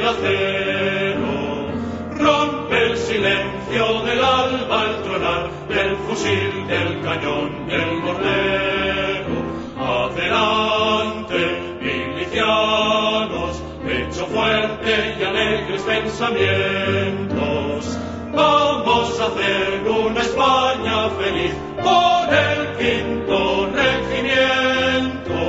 acero. Rompe el silencio del alba al tronar del fusil, del cañón, del mortero. Adelante, milicianos, pecho fuerte y alegres pensamientos. Vamos a hacer una España feliz con el 5º regimiento.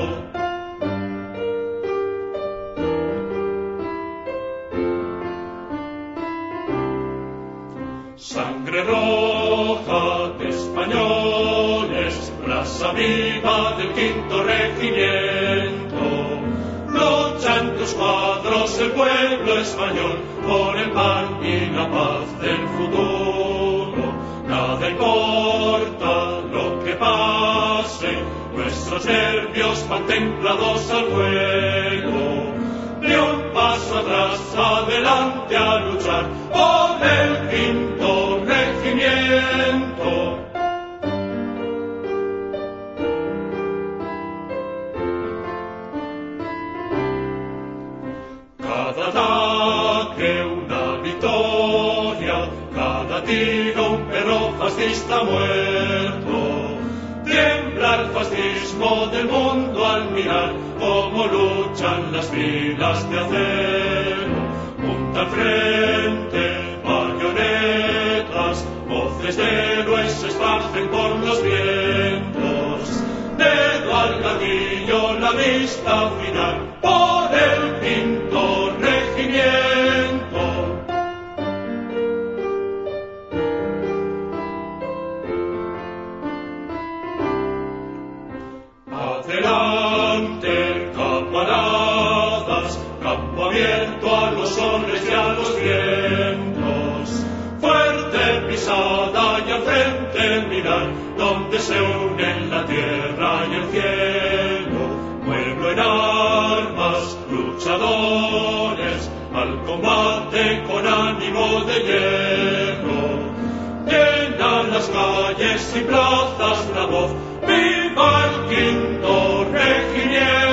Sangre roja de españoles, brasa viva del 5º regimiento. Lucha en tus cuadros el pueblo español por el pan y la paz del futuro. Nada importa lo que pase, nuestros nervios van templados al fuego. Ni un paso atrás, adelante a luchar por el 5º regimiento. Cada ataque una victoria, cada tiro un perro fascista muerto. Tiembla el fascismo del mundo al mirar cómo luchan las filas de acero. Punta al frente, bayonetas, voces de héroes se esparcen por los vientos. Dedo al gatillo, la vista final por el 5º regimiento. Adelante, camaradas, campo abierto a los soles y a los vientos. Fuerte pisada y al frente mirar, donde se unen la tierra y el cielo. Pueblo en armas, luchadores, al combate con ánimo de hierro. Llenan las calles y plazas la voz, ¡viva el 5º regimiento!